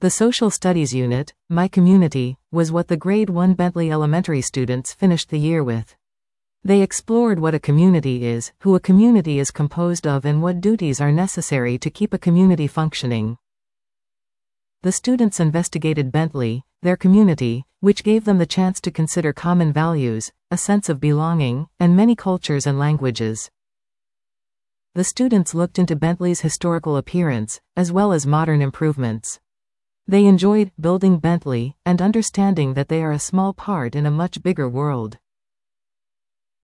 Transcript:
The Social Studies unit, My Community, was what the Grade 1 Bentley Elementary students finished the year with. They explored what a community is, who a community is composed of, and what duties are necessary to keep a community functioning. The students investigated Bentley, their community, which gave them the chance to consider common values, a sense of belonging, and many cultures and languages. The students looked into Bentley's historical appearance, as well as modern improvements. They enjoyed building Bentley and understanding that they are a small part in a much bigger world.